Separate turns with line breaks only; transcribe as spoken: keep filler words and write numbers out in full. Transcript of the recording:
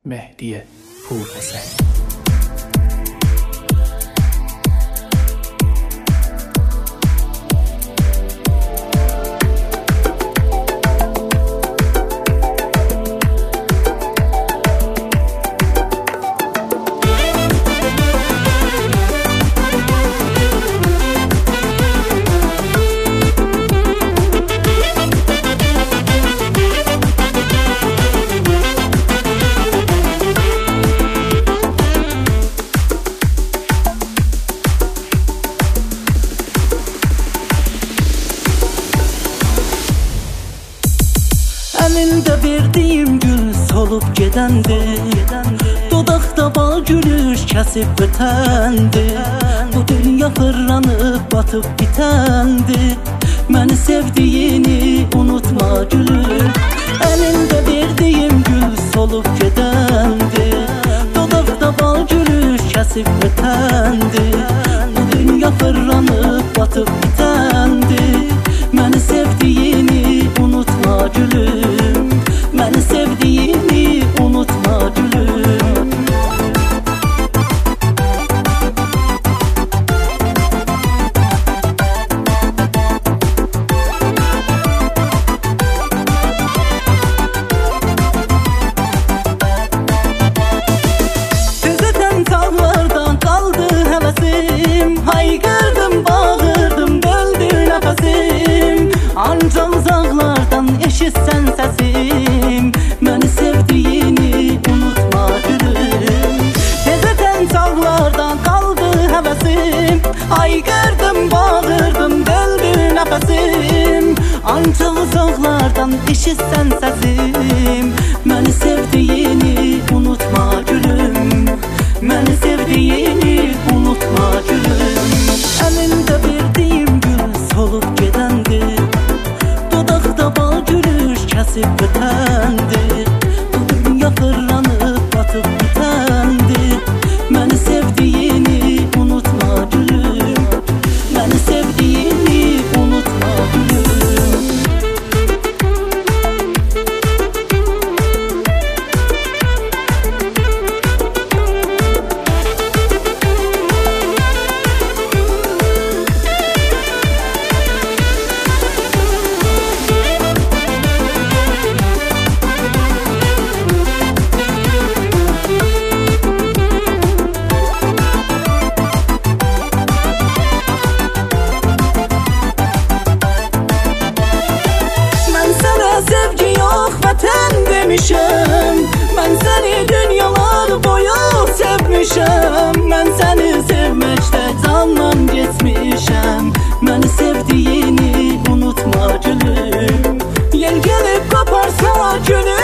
Mehdiye Puresen.
Əlində verdiyim gül solub gedəndir, dodaqda bal gülüş kəsib bitəndir. Bu dünya fırlanıb batıb bitəndir. Məni sevdiyini unutma gülüm. Əlində verdiyim gül solub gedəndir, dodaqda bal gülüş kəsib bitəndir. Bu dünya fırlanıb batıb bitəndir. Məni sevdiyini unutma gülüm. Məni sevdiyini unutma gülüm. Tüzətən dağlardan qaldı həvəsim. Haykırdım, bağırdım, böldü nəfəsim. Ancaq uzaqlardan eşitsən səsim. Məni sevdiyini unutma gülüm. Tezətən çağlardan qaldı həvəsim. Haykırdım, bağırdım, böldü nəfəsim. Ancaq uzaqlardan eşitsən səsim. Məni sevdiyini unutma gülüm. Məni sevdiyini unutma gülüm. Əlində verdiyim gül solub gedəndir, dodaqda bal gülüş kəsib bitəndir. Bu dünya fırlanıb batıb bitəndir. Məni sevdiyini unutma gülüm. Məni sevdiyini unutma gülüm. Sevgi yox vətən demişəm. Mən səni dünyalar boyu sevmişəm. Mən səni sevməkdə candan geçmişəm. Məni sevdiyini unutma gülüm. Yel gelib qaparsa gülüm.